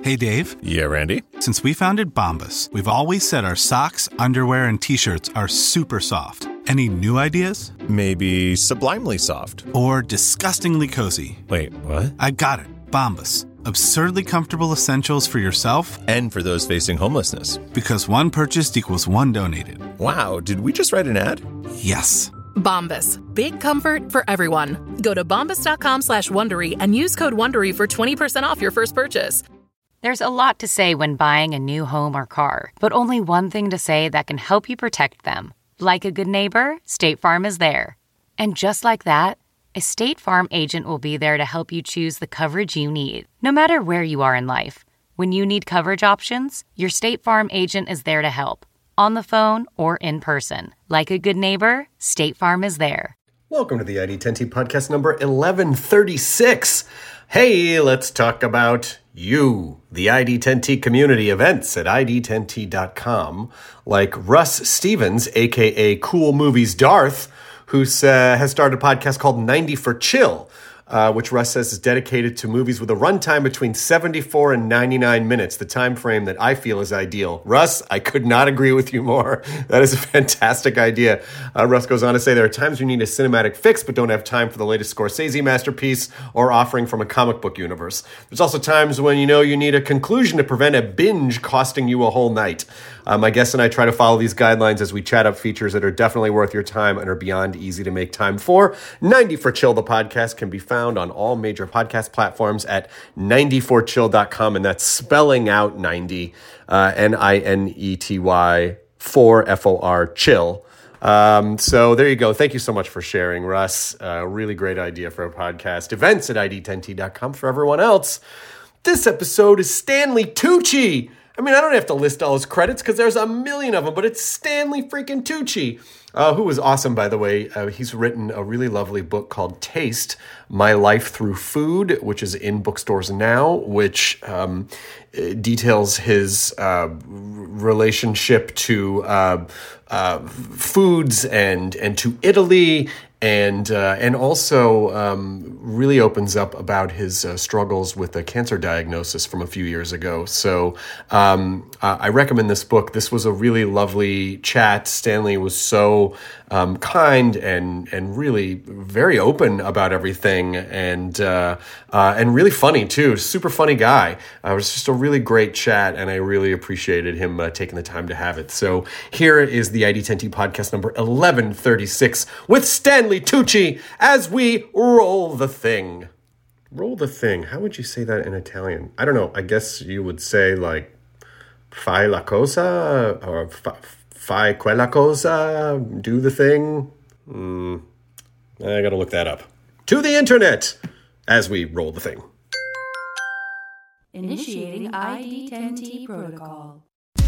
Hey, Dave. Yeah, Randy? Since we founded Bombas, we've always said our socks, underwear, and T-shirts are super soft. Any new ideas? Maybe sublimely soft. Or disgustingly cozy. Wait, what? I got it. Bombas. Absurdly comfortable essentials for yourself and for those facing homelessness. Because one purchased equals one donated. Wow, did we just write an ad? Yes. Bombas. Big comfort for everyone. Go to bombas.com/Wondery and use code Wondery for 20% off your first purchase. There's a lot to say when buying a new home or car, but only one thing to say that can help you protect them. Like a good neighbor, State Farm is there. And just like that, a State Farm agent will be there to help you choose the coverage you need, no matter where you are in life. When you need coverage options, your State Farm agent is there to help, on the phone or in person. Like a good neighbor, State Farm is there. Welcome to the ID10T podcast number 1136. Hey, let's talk about you, the ID10T community events at ID10T.com, like Russ Stevens, a.k.a. Cool Movies Darth, who has started a podcast called 90 for Chill, which Russ says is dedicated to movies with a runtime between 74 and 99 minutes, the time frame that I feel is ideal. Russ, I could not agree with you more. That is a fantastic idea. Russ goes on to say there are times you need a cinematic fix but don't have time for the latest Scorsese masterpiece or offering from a comic book universe. There's also times when you need a conclusion to prevent a binge costing you a whole night. My guest and I try to follow these guidelines as we chat up features that are definitely worth your time and are beyond easy to make time for. 90 for Chill, the podcast, can be found on all major podcast platforms at 90forchill.com, and that's spelling out 90, Ninety, 4 FOR, chill. So there you go. Thank you so much for sharing, Russ. Really great idea for a podcast. Events at ID10T.com for everyone else. This episode is Stanley Tucci. I mean, I don't have to list all his credits because there's a million of them, but it's Stanley freaking Tucci, who is awesome, by the way. He's written a really lovely book called Taste, My Life Through Food, which is in bookstores now, which details his relationship to foods and to Italy, and also really opens up about his struggles with a cancer diagnosis from a few years ago. So I recommend this book. This was a really lovely chat. Stanley was so kind and really very open about everything, and really funny too. Super funny guy. It was just a really great chat, and I really appreciated him taking the time to have it. So here is the ID10T podcast number 1136 with Stanley Tucci as we roll the thing. Roll the thing. How would you say that in Italian? I don't know. I guess you would say like fai la cosa or fai quella cosa, do the thing. I gotta look that up. To the internet as we roll the thing. Initiating ID10T protocol.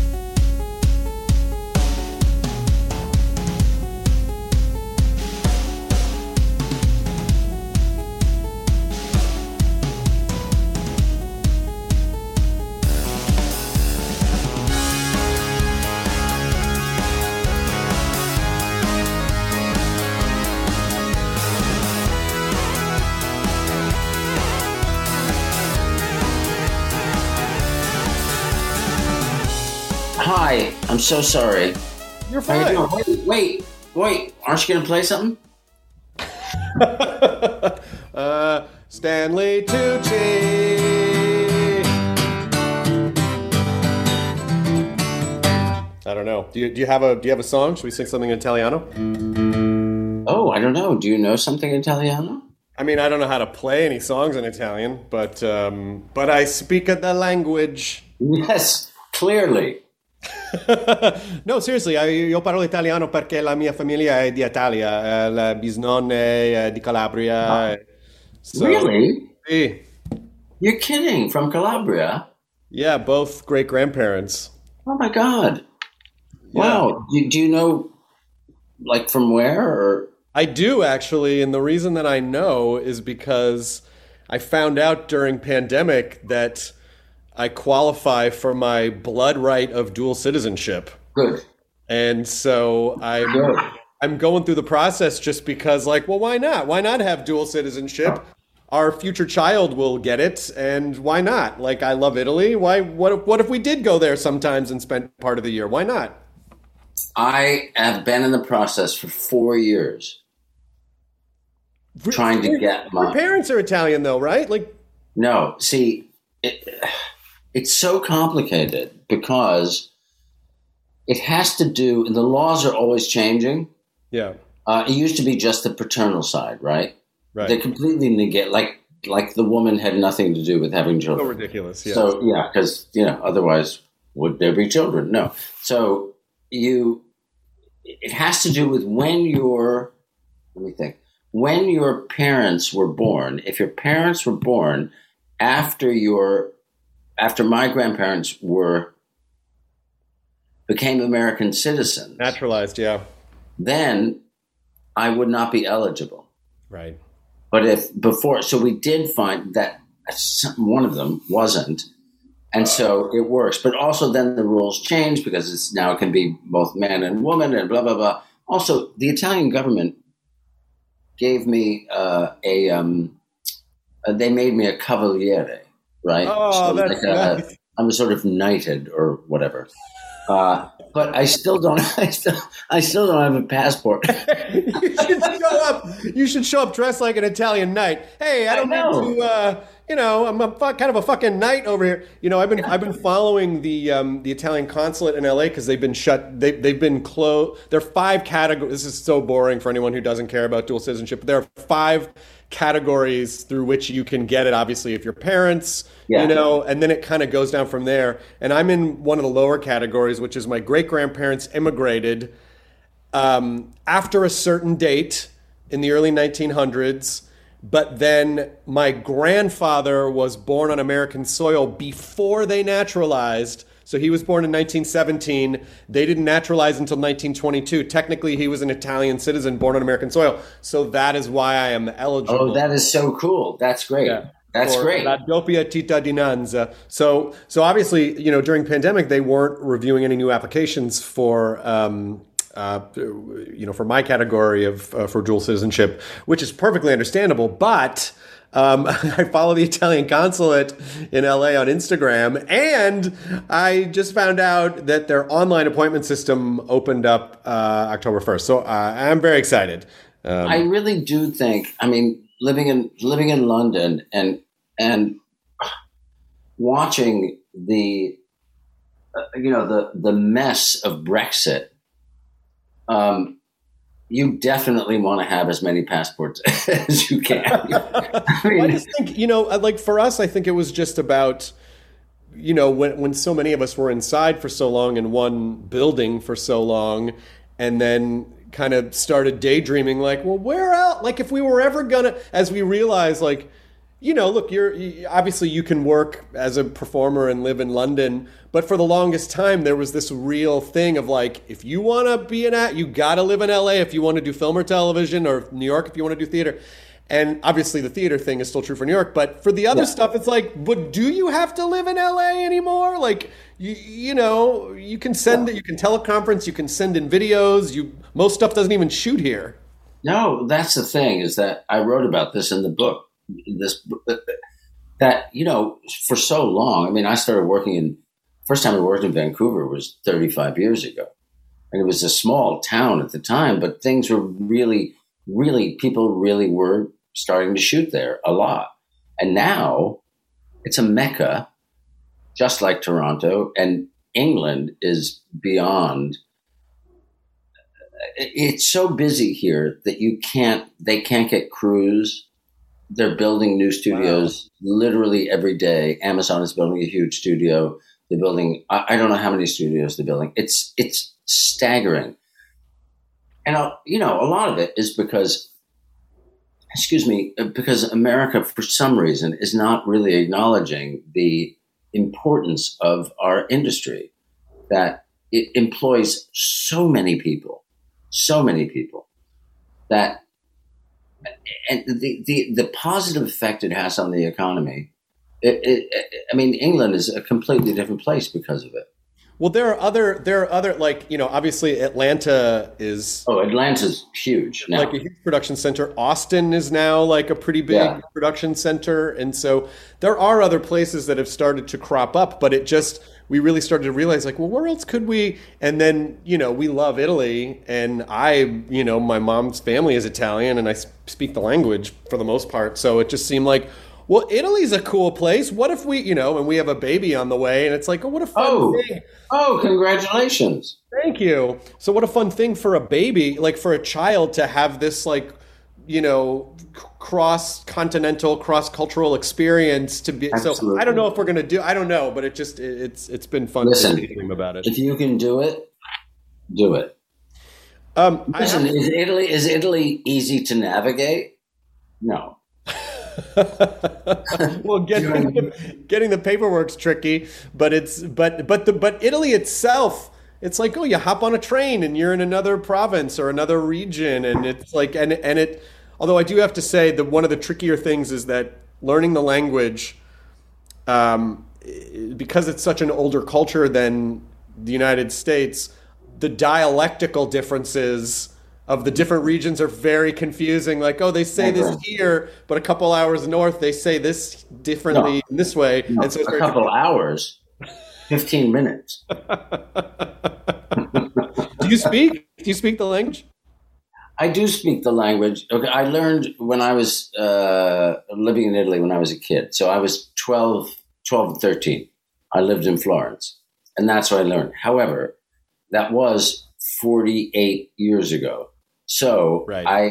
Hi, I'm so sorry. You're fine. Wait. Aren't you going to play something? Stanley Tucci. I don't know. Do you have a song? Should we sing something in Italiano? Oh, I don't know. Do you know something in Italiano? I mean, I don't know how to play any songs in Italian, but I speak the language. Yes, clearly. No, seriously, io parlo italiano perché la mia famiglia è di Italia, le bisnonne di Calabria. So, really? Sì. You're kidding? From Calabria? Yeah, both great-grandparents. Oh, my God. Yeah. Wow. Do you know, like, from where? Or? I do, actually, and the reason that I know is because I found out during pandemic that I qualify for my blood right of dual citizenship. Good. And so I'm going through the process just because, like, well, why not? Why not have dual citizenship? our future child will get it, and why not? Like, I love Italy. What if we did go there sometimes and spent part of the year? Why not? I have been in the process for 4 years trying to get my... Your parents are Italian, though, right? Like, no, see, it's so complicated because it has to do, and the laws are always changing. Yeah. It used to be just the paternal side, right? Right. They completely negate, like the woman had nothing to do with having children. So ridiculous, yeah. So, yeah, because, otherwise, would there be children? No. So it has to do with when your parents were born. If your parents were born after my grandparents became American citizens. Naturalized, yeah. Then I would not be eligible. Right. But so we did find that one of them wasn't. And so it works. But also then the rules change because it can be both man and woman and blah, blah, blah. Also, the Italian government gave me they made me a cavaliere, right? Oh, so that's nice. I'm sort of knighted or whatever. But I still don't. I still don't have a passport. You should show up dressed like an Italian knight. Hey, I don't need to. I'm kind of a fucking knight over here. I've been following the Italian consulate in LA because they've been shut. They've been closed. There are 5 categories. This is so boring for anyone who doesn't care about dual citizenship. But there are 5 categories through which you can get it. Obviously, if your parents, and then it kind of goes down from there. And I'm in one of the lower categories, which is my great grandparents immigrated after a certain date in the early 1900s. But then my grandfather was born on American soil before they naturalized. So he was born in 1917. They didn't naturalize until 1922. Technically, he was an Italian citizen born on American soil. So that is why I am eligible. Oh, that is so cool. That's great. Yeah. That's great. La doppia cittadinanza. So obviously, during pandemic, they weren't reviewing any new applications for my category of for dual citizenship, which is perfectly understandable. But I follow the Italian consulate in LA on Instagram, and I just found out that their online appointment system opened up October 1st. So I'm very excited. I really do think. I mean, living in London and watching the mess of Brexit. You definitely want to have as many passports as you can. I mean, I just think, for us, I think it was just about, when so many of us were inside for so long in one building for so long, and then kind of started daydreaming like, well, where else? Like, if we were ever gonna, as we realized, like, look, obviously you can work as a performer and live in London, but for the longest time there was this real thing of like, if you want to be an act, you got to live in LA if you want to do film or television, or New York if you want to do theater. And obviously the theater thing is still true for New York, but for the other stuff, it's like, but do you have to live in LA anymore? Like, you can send it, you can teleconference, you can send in videos. Most stuff doesn't even shoot here. No, that's the thing, is that I wrote about this in the book. That for so long. I mean, I started first time I worked in Vancouver was 35 years ago, and it was a small town at the time. But things were really, people really were starting to shoot there a lot, and now it's a mecca, just like Toronto. And England is beyond. It's so busy here that they can't get crews. They're building new studios literally every day. Amazon is building a huge studio. They're building, I don't know how many studios they're building. It's staggering. And, a lot of it is because America, for some reason, is not really acknowledging the importance of our industry, that it employs so many people, that, and the positive effect it has on the economy. England is a completely different place because of it. Well, there are other, like, you know, obviously Atlanta is Atlanta's huge now. like a huge production center. Austin is now like a pretty big production center. And so there are other places that have started to crop up, but we really started to realize, like, well, where else could we? And then, you know, we love Italy, and my mom's family is Italian, and I speak the language for the most part. So it just seemed like, well, Italy's a cool place. What if we, you know, and we have a baby on the way, and it's like, oh, what a fun thing. Oh, congratulations. Thank you. So what a fun thing for a baby, like for a child to have this, like, you know, cross-continental, cross-cultural experience to be. Absolutely. So I don't know if we're going to I don't know, but it's been fun thinking about it. If you can do it, do it. Listen, is Italy easy to navigate? No. Well, getting the paperwork's tricky, but Italy itself, it's like, oh, you hop on a train and you're in another province or another region, and it's like, and it. Although I do have to say that one of the trickier things is that learning the language, because it's such an older culture than the United States, the dialectical differences of the different regions are very confusing. Like, oh, they say this here, but a couple hours north, they say this differently in this way. No, and so it's a couple hours, 15 minutes. Do you speak the language? I do speak the language. Okay, I learned when I was living in Italy when I was a kid. So I was 12 and 13. I lived in Florence, and that's where I learned. However, that was 48 years ago. So right.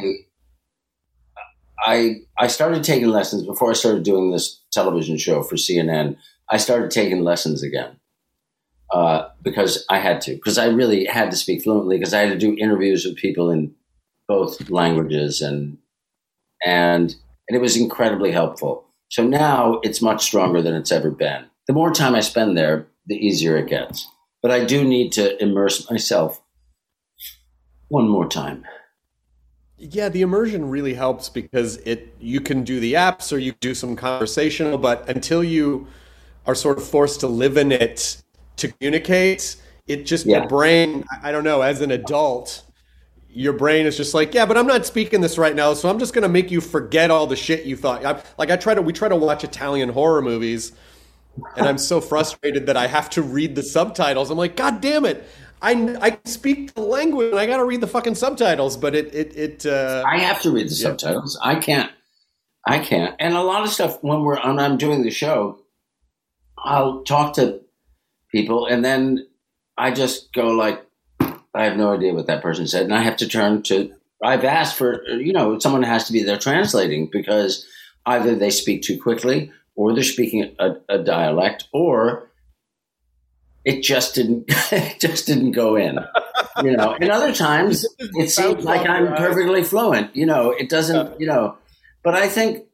I started taking lessons before I started doing this television show for CNN. I started taking lessons again because I had to, because I really had to speak fluently, because I had to do interviews with people in both languages, and it was incredibly helpful. So now it's much stronger than it's ever been. The more time I spend there, the easier it gets. But I do need to immerse myself one more time. Yeah, the immersion really helps because you can do the apps or you do some conversational, but until you are sort of forced to live in it to communicate, it just, the brain, I don't know, as an adult, your brain is just like, yeah, but I'm not speaking this right now, so I'm just going to make you forget all the shit you thought. We try to watch Italian horror movies, and I'm so frustrated that I have to read the subtitles. I'm like, God damn it. I speak the language and I got to read the fucking subtitles, but I have to read the subtitles. I can't. And a lot of stuff when I'm doing the show, I'll talk to people and then I just go like, I have no idea what that person said. And I have to I've asked for, someone has to be there translating, because either they speak too quickly or they're speaking a dialect, or it just didn't go in, And other times it seems like I'm perfectly fluent, it doesn't, but I think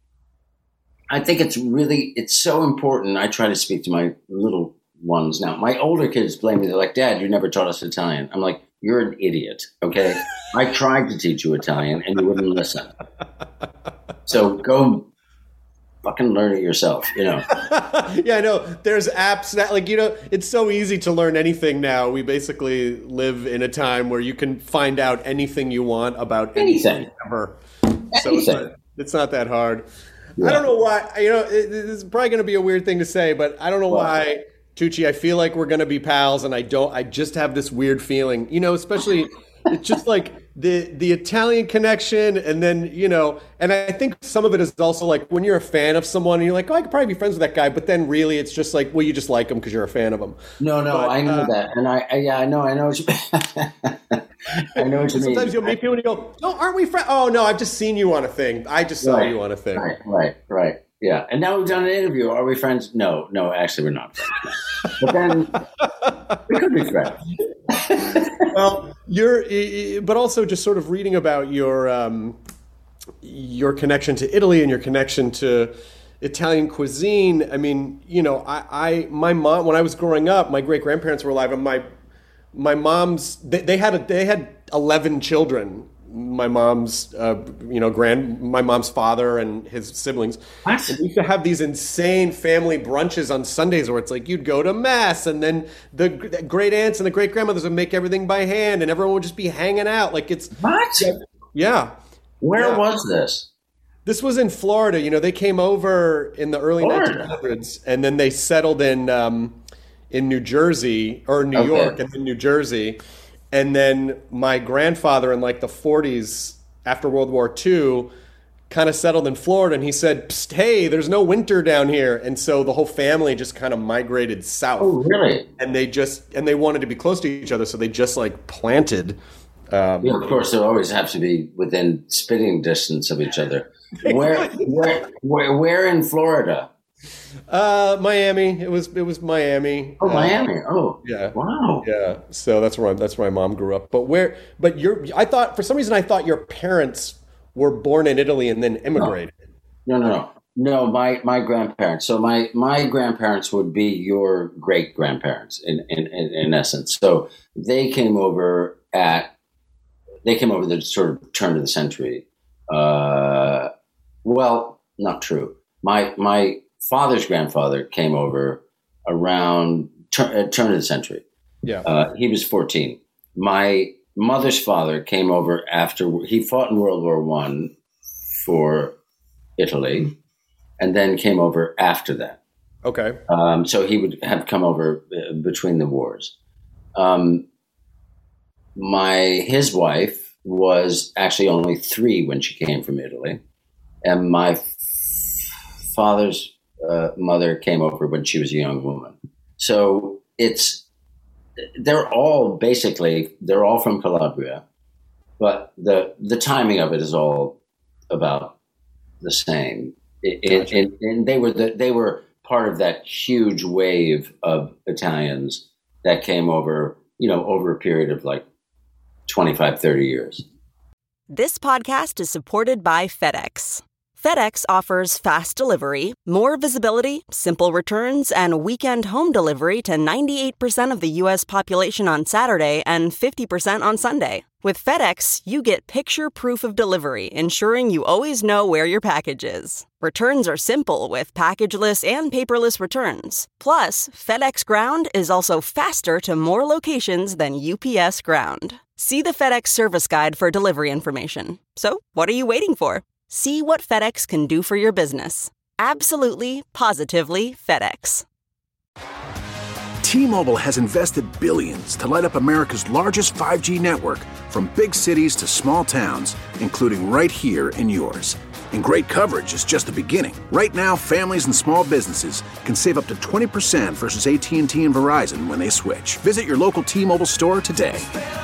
it's so important. I try to speak to my little ones now. My older kids blame me. They're like, Dad, you never taught us Italian. I'm like, you're an idiot. Okay. I tried to teach you Italian and you wouldn't listen. So go fucking learn it yourself, Yeah, I know. There's apps that, it's so easy to learn anything now. We basically live in a time where you can find out anything you want about anything ever. So it's not that hard. Yeah. I don't know why, this is probably going to be a weird thing to say, but I don't know why, Tucci, I feel like we're going to be pals, and I just have this weird feeling, especially it's just like the Italian connection, and then, and I think some of it is also like when you're a fan of someone and you're like, oh, I could probably be friends with that guy, but then really it's just like, well, you just like him because you're a fan of him. No, but, I know that. And I know what you I know what you mean. Sometimes you'll meet people and you go, oh, aren't we friends? Oh, no, I've just seen you on a thing. I just saw you on a thing. Right. Yeah. And now we've done an interview. Are we friends? No, actually we're not friends. But then we could be friends. Well, but also just sort of reading about your connection to Italy and your connection to Italian cuisine. I mean, my mom, when I was growing up, my great grandparents were alive, and my mom's they had 11 children my mom's, my mom's father and his siblings. What? And we used to have these insane family brunches on Sundays where it's like you'd go to mass and then the great aunts and the great grandmothers would make everything by hand and everyone would just be hanging out. Like it's What? Yeah. Where was this? This was in Florida. You know, they came over in the early Florida. 1900s and then they settled in New Jersey or New York and then New Jersey. And then my grandfather in like the 40s after World War II kind of settled in Florida and he said, "Psst, hey, there's no winter down here." And so the whole family just kind of migrated south. Oh, really? And they wanted to be close to each other. So they just like planted. Yeah, of course, they always have to be within spitting distance of each other. Where in Florida? Miami. It was Miami. Oh, Miami. Oh, yeah. Wow. Yeah. So that's where my mom grew up. I thought for some reason your parents were born in Italy and then immigrated. No. My grandparents. So my grandparents would be your great grandparents in essence. So they came over the sort of turn of the century. Well, not true. My father's grandfather came over around turn of the century. Yeah. He was 14. My mother's father came over after he fought in World War I for Italy and then came over after that. Okay. So he would have come over between the wars. His wife was actually only 3 when she came from Italy. And my father's mother came over when she was a young woman. So they're all from Calabria, but the timing of it is all about the same. And they were part of that huge wave of Italians that came over, over a period of like 25, 30 years. This podcast is supported by FedEx. FedEx offers fast delivery, more visibility, simple returns, and weekend home delivery to 98% of the U.S. population on Saturday and 50% on Sunday. With FedEx, you get picture proof of delivery, ensuring you always know where your package is. Returns are simple with packageless and paperless returns. Plus, FedEx Ground is also faster to more locations than UPS Ground. See the FedEx service guide for delivery information. So, what are you waiting for? See what FedEx can do for your business. Absolutely, positively FedEx. T-Mobile has invested billions to light up America's largest 5G network, from big cities to small towns, including right here in yours. And great coverage is just the beginning. Right now, families and small businesses can save up to 20% versus AT&T and Verizon when they switch. Visit your local T-Mobile store today.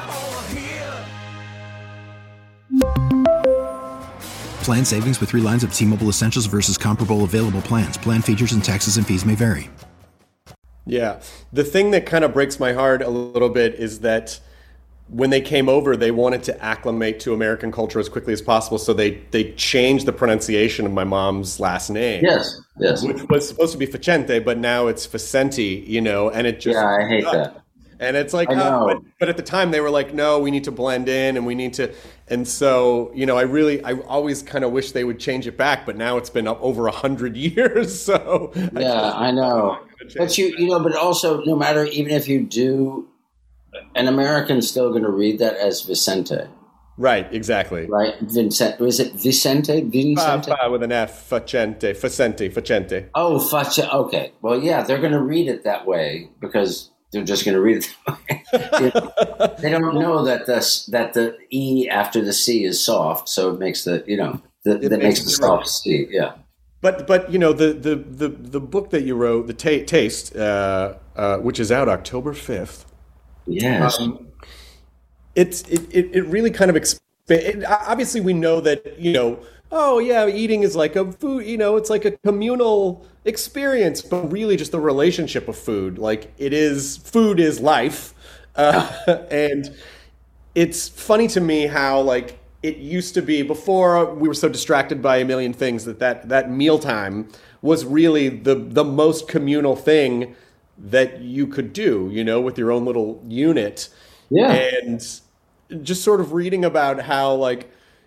Plan savings with 3 lines of T-Mobile Essentials versus comparable available plans. Plan features and taxes and fees may vary. Yeah. The thing that kind of breaks my heart a little bit is that when they came over, they wanted to acclimate to American culture as quickly as possible. So they changed the pronunciation of my mom's last name. Yes. Which was supposed to be Facente, but now it's Facenti, and it just... Yeah, I hate that. And it's like, but at the time they were like, no, we need to blend in and we need to. And so, I always kind of wish they would change it back, but now it's been over 100 years. So yeah, I know. But but also no matter, even if you do, an American's still going to read that as Vicente. Right. Exactly. Right. Vincent. Was it Vicente? Vincente? With an F. Facente. Oh, Facente. Okay. Well, yeah, they're going to read it that way because they're just going to read it that way. They don't know that the E after the C is soft, so it makes the makes the soft C. Yeah. But the book that you wrote, the Taste, which is out October 5th. Yes. It really kind of obviously we know that eating is like a food, it's like a communal experience, but really just the relationship of food. Like food is life. And it's funny to me how like it used to be before we were so distracted by a million things that mealtime was really the most communal thing that you could do, with your own little unit. Yeah. And just sort of reading about how, like,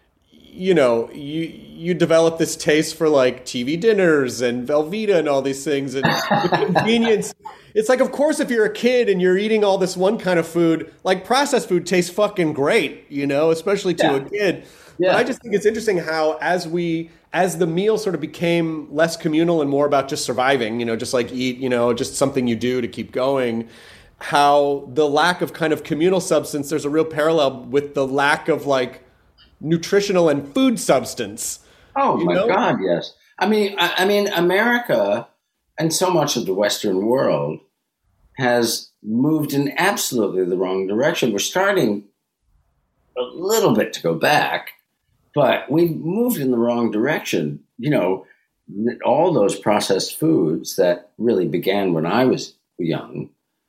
you develop this taste for like TV dinners and Velveeta and all these things and the convenience. It's like, of course, if you're a kid and you're eating all this one kind of food, like processed food tastes fucking great, especially to a kid. Yeah. But I just think it's interesting how as the meal sort of became less communal and more about just surviving, just like eat, just something you do to keep going, how the lack of kind of communal substance, there's a real parallel with the lack of like nutritional and food substance. Oh my God, yes. I mean, America and so much of the Western world has moved in absolutely the wrong direction. We're starting a little bit to go back, but we've moved in the wrong direction. All those processed foods that really began when I was young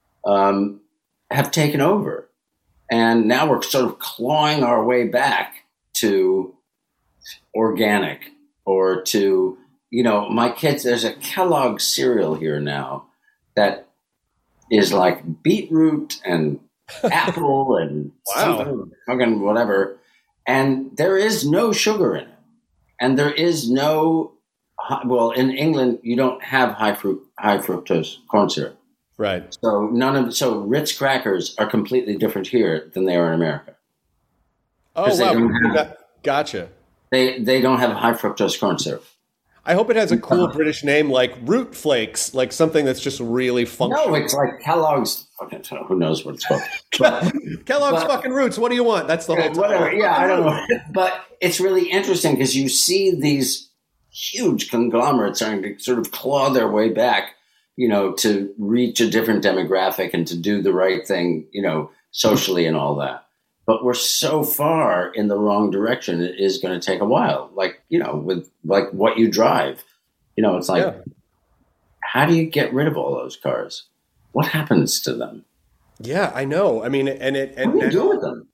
have taken over. And now we're sort of clawing our way back to organic or to, my kids, there's a Kellogg cereal here now that is like beetroot and apple and fucking whatever. And there is no sugar in it. And there is no, in England, you don't have high fructose corn syrup. Right. So Ritz crackers are completely different here than they are in America. Oh, wow. Gotcha. They don't have high fructose corn syrup. I hope it has a cool British name like Root Flakes, like something that's just really functional. No, it's like Kellogg's. Who knows what it's called? Kellogg's fucking Roots. What do you want? That's the whole time. Whatever. Yeah, I don't know. But it's really interesting because you see these huge conglomerates starting to sort of claw their way back, to reach a different demographic and to do the right thing, socially and all that. But we're so far in the wrong direction, it is going to take a while. Like, with like what you drive, it's like, how do you get rid of all those cars? What happens to them? Yeah, I know. I mean, what do you do with them?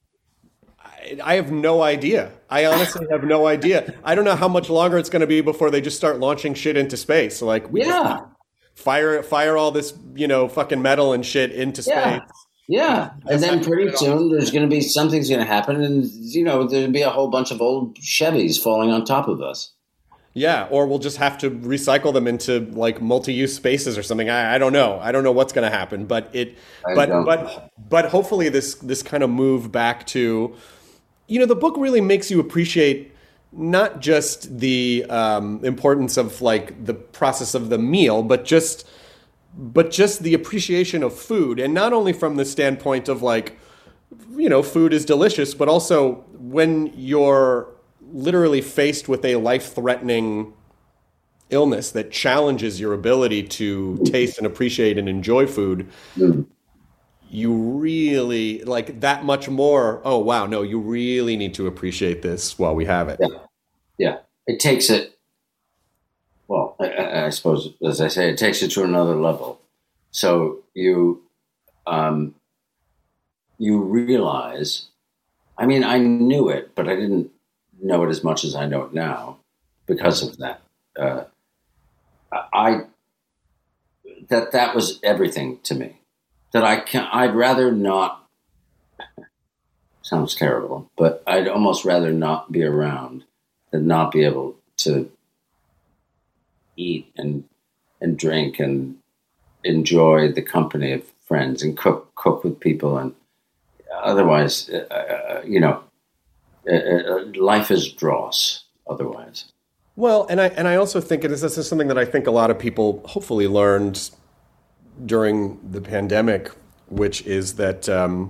I have no idea. I honestly have no idea. I don't know how much longer it's going to be before they just start launching shit into space. So like, we just fire all this, fucking metal and shit into space. Yeah, and then pretty soon there's going to be something's going to happen, and there'll be a whole bunch of old Chevys falling on top of us. Yeah, or we'll just have to recycle them into like multi-use spaces or something. I don't know. I don't know what's going to happen, but hopefully this kind of move back to, the book really makes you appreciate not just the importance of like the process of the meal, but just the appreciation of food, and not only from the standpoint of like, food is delicious, but also when you're literally faced with a life-threatening illness that challenges your ability to taste and appreciate and enjoy food, you really like that much more. Oh, wow. No, you really need to appreciate this while we have it. Yeah. It takes it. Well, I suppose, as I say, it takes it to another level. So you realize, I mean, I knew it, but I didn't know it as much as I know it now because of that. That was everything to me. That I'd rather not, sounds terrible, but I'd almost rather not be around than not be able to eat and drink and enjoy the company of friends and cook with people, and otherwise, life is dross otherwise. Well, and I also think, and this is something that I think a lot of people hopefully learned during the pandemic, which is that,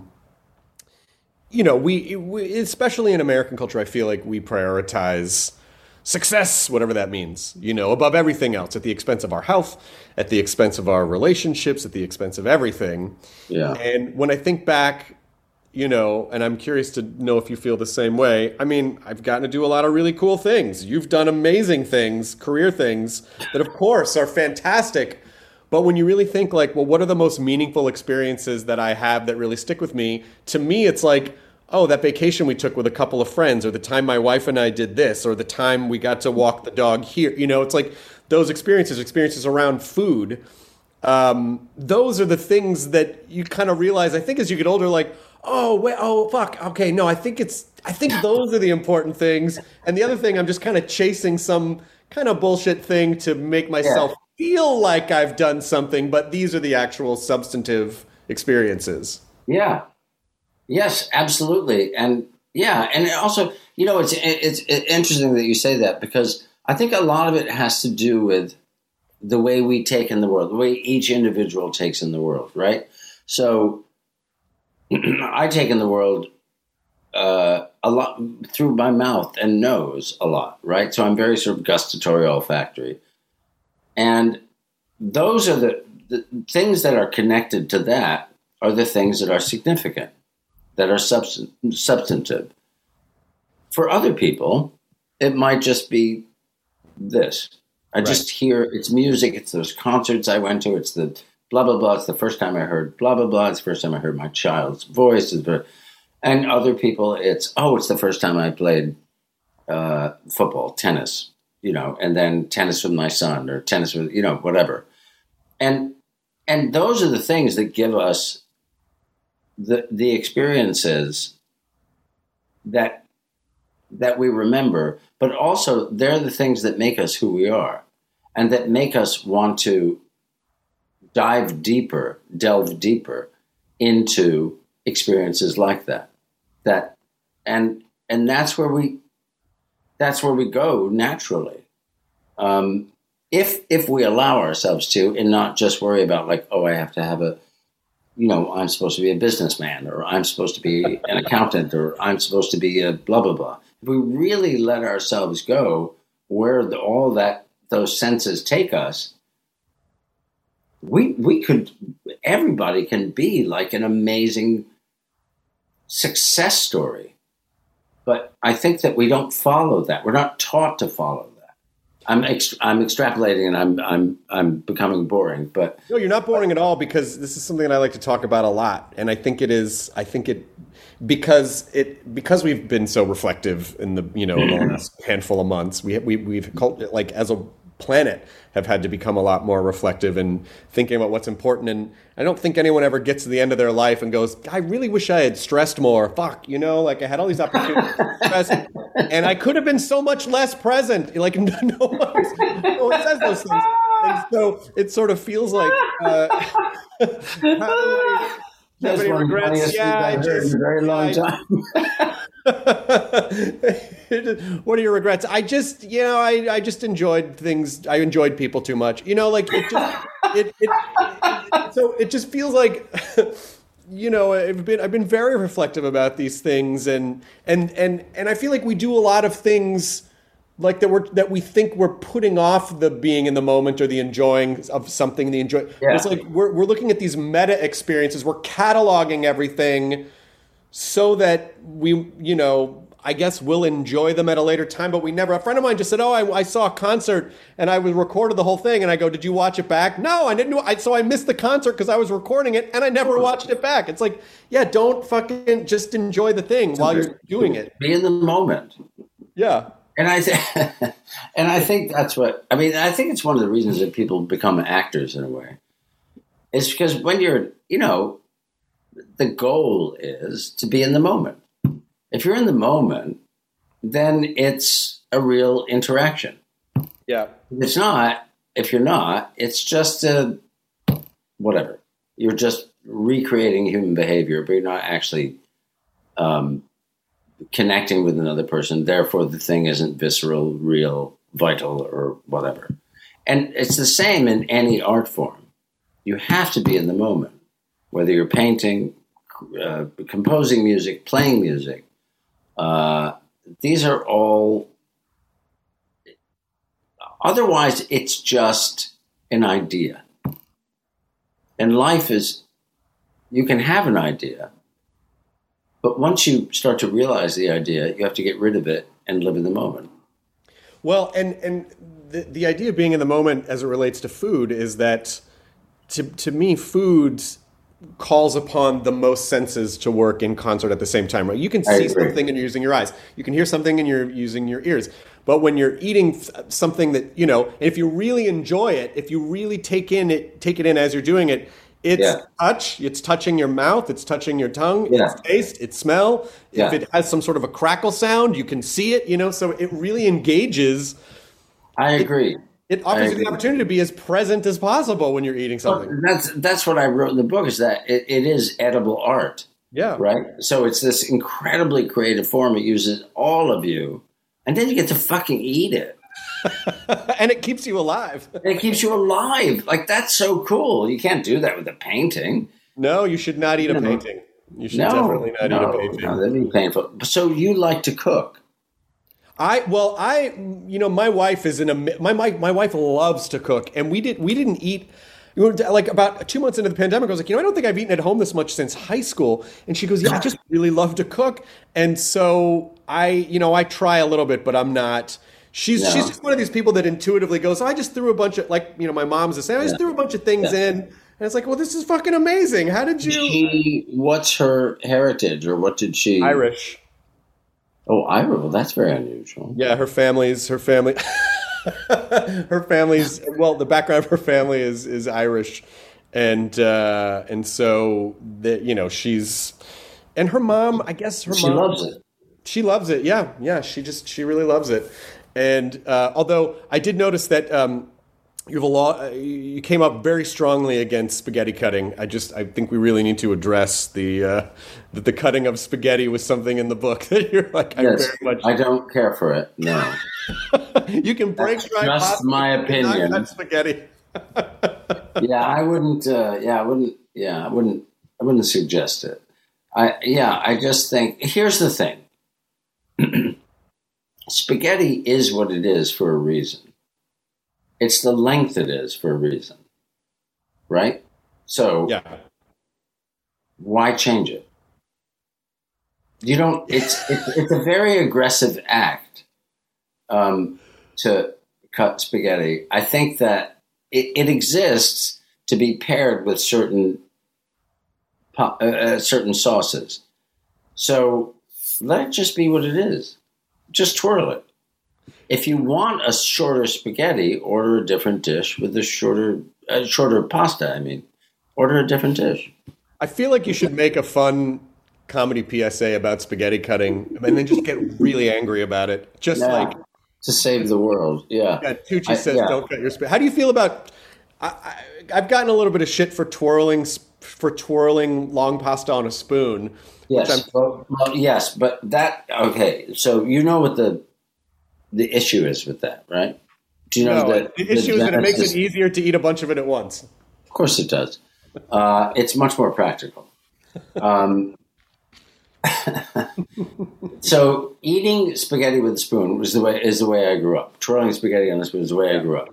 we especially in American culture, I feel like we prioritize success, whatever that means, above everything else, at the expense of our health, at the expense of our relationships, at the expense of everything. Yeah. And when I think back, and I'm curious to know if you feel the same way. I mean, I've gotten to do a lot of really cool things. You've done amazing things, career things that, of course, are fantastic. But when you really think like, well, what are the most meaningful experiences that I have that really stick with me? To me, it's like, oh, that vacation we took with a couple of friends, or the time my wife and I did this, or the time we got to walk the dog here. It's like those experiences around food. Those are the things that you kind of realize, I think, as you get older, like, oh, wait, oh, fuck. Okay, no, I think those are the important things. And the other thing, I'm just kind of chasing some kind of bullshit thing to make myself feel like I've done something, but these are the actual substantive experiences. Yeah. Yes, absolutely. And yeah, and also, it's interesting that you say that, because I think a lot of it has to do with the way we take in the world, the way each individual takes in the world, right? So I take in the world a lot through my mouth and nose a lot, right? So I'm very sort of gustatory olfactory. And those are the things that are connected to that are the things that are significant, that are substantive. For other people, it might just be this. I just hear it's music, it's those concerts I went to, it's the blah, blah, blah. It's the first time I heard blah, blah, blah. It's the first time I heard my child's voice. And other people, it's the first time I played football, tennis, and then tennis with my son or tennis with, whatever. And those are the things that give us the experiences that we remember, but also they're the things that make us who we are and that make us want to delve deeper into experiences like that. And that's where we go naturally. If we allow ourselves to, and not just worry about like, oh, I have to have I'm supposed to be a businessman, or I'm supposed to be an accountant, or I'm supposed to be a blah, blah, blah. If we really let ourselves go where those senses take us, everybody can be like an amazing success story. But I think that we don't follow that. We're not taught to follow that. I'm extrapolating and I'm becoming boring, but no, you're not boring at all, because this is something that I like to talk about a lot. And because we've been so reflective in the, in the last handful of months, we've like as a planet have had to become a lot more reflective and thinking about what's important. And I don't think anyone ever gets to the end of their life and goes, I really wish I had stressed more. Fuck, like I had all these opportunities to stress, and I could have been so much less present. Like no one says those things. And so it sort of feels like, that's one of the funniest things I've heard in a very long time. What are your regrets? I just enjoyed things. I enjoyed people too much. So it just feels like, I've been very reflective about these things, and I feel like we do a lot of things like that we think we're putting off the being in the moment or the enjoying of something. It's like we're looking at these meta experiences. We're cataloging everything so that we, I guess we'll enjoy them at a later time, but we never. A friend of mine just said, "Oh, I saw a concert and I recorded the whole thing." And I go, "Did you watch it back?" No, I didn't. So I missed the concert because I was recording it and I never watched it back. It's like, yeah, don't fucking just enjoy the thing while you're doing it. Be in the moment. Yeah. And I think that's what, I think it's one of the reasons that people become actors in a way. It's because when you're, the goal is to be in the moment. If you're in the moment, then it's a real interaction. Yeah. If you're not, it's just whatever. You're just recreating human behavior, but you're not actually connecting with another person. Therefore, the thing isn't visceral, real, vital, or whatever. And it's the same in any art form. You have to be in the moment, whether you're painting, composing music, playing music. These are all, otherwise it's just an idea. And life is, you can have an idea, but once you start to realize the idea, you have to get rid of it and live in the moment. Well, and the idea of being in the moment as it relates to food is that, to me, food calls upon the most senses to work in concert at the same time, right? You can see something and you're using your eyes. You can hear something and you're using your ears. But when you're eating something that, if you really enjoy it, if you really take it in as you're doing it, It's touch. It's touching your mouth. It's touching your tongue. It's taste. It's smell. If it has some sort of a crackle sound, you can see it. So it really engages. I agree. It offers you the opportunity to be as present as possible when you're eating something. Well, that's what I wrote in the book, is that it is edible art. Yeah. Right? So it's this incredibly creative form. It uses all of you, and then you get to fucking eat it. And it keeps you alive. It keeps you alive. Like, that's so cool. You can't do that with a painting. No, you should not eat a painting. You should definitely not eat a painting. No, that'd be painful. So you like to cook? My wife is my wife loves to cook, and we didn't eat. Like about 2 months into the pandemic, I was like, I don't think I've eaten at home this much since high school. And she goes, I just really love to cook. And so I try a little bit, but I'm not. She's just one of these people that intuitively goes, I just threw a bunch of, my mom's the same. I just threw a bunch of things in. And it's like, well, this is fucking amazing. How did you? What's her heritage, or what did she? Irish. Oh, Irish. Well, that's very unusual. Yeah, her family. Her family's, the background of her family is Irish, and so that she's, and her mom, I guess she loves it. She loves it. Yeah. She really loves it. And although I did notice that you came up very strongly against spaghetti cutting. I think we really need to address that the cutting of spaghetti was something in the book that you're like, I don't care for it. No. You can break dry pasta. Just my opinion. Not spaghetti. I wouldn't suggest it. I just think, here's the thing. Spaghetti is what it is for a reason. It's the length it is for a reason. Right? So why change it? You don't, it's a very aggressive act to cut spaghetti. I think that it exists to be paired with certain sauces. So let it just be what it is. Just twirl it. If you want a shorter spaghetti, order a different dish with a shorter pasta. Order a different dish. I feel like you should make a fun comedy PSA about spaghetti cutting, and then just get really angry about it. To save the world. Yeah. Tucci says, "Don't cut your spaghetti." How do you feel about? I've gotten a little bit of shit for twirling long pasta on a spoon. Yes. Yes, but that okay. So you know what the issue is with that, right? Do you know that the issue is that it makes it easier to eat a bunch of it at once? Of course, it does. It's much more practical. So eating spaghetti with a spoon is the way I grew up. Twirling spaghetti on a spoon is the way I grew up.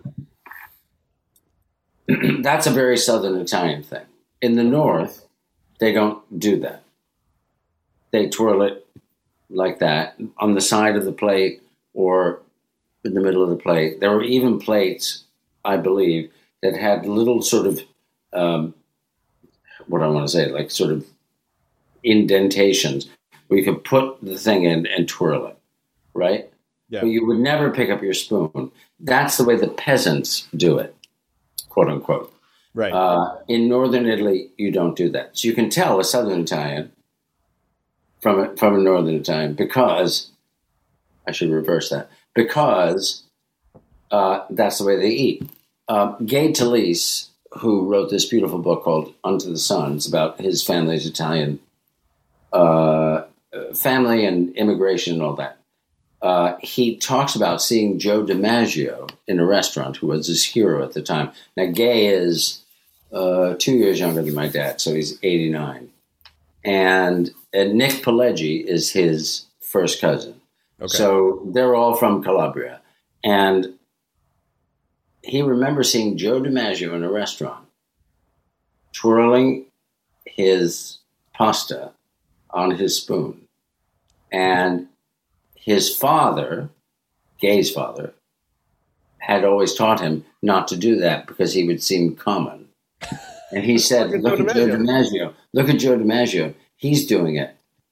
That's a very Southern Italian thing. In the North, they don't do that. They twirl it like that on the side of the plate or in the middle of the plate. There were even plates, I believe, that had little sort of, what I want to say, like sort of indentations where you could put the thing in and twirl it, right? Yeah. But you would never pick up your spoon. That's the way the peasants do it, quote unquote. Right. In northern Italy, you don't do that. So you can tell a southern Italian from a northern Italian because, I should reverse that, because that's the way they eat. Gay Talese, who wrote this beautiful book called Unto the Sun, it's about his family's Italian family and immigration and all that. He talks about seeing Joe DiMaggio in a restaurant, who was his hero at the time. Now, Gay is 2 years younger than my dad, so he's 89. And Nick Pileggi is his first cousin. Okay. So they're all from Calabria. And he remembers seeing Joe DiMaggio in a restaurant, twirling his pasta on his spoon. And his father, Gay's father, had always taught him not to do that because he would seem common. And he said, look at Joe DiMaggio. Look at Joe DiMaggio. He's doing it.